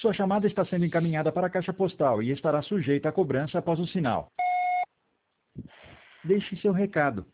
Sua chamada está sendo encaminhada para a caixa postal e estará sujeita a cobrança após o sinal. Deixe seu recado.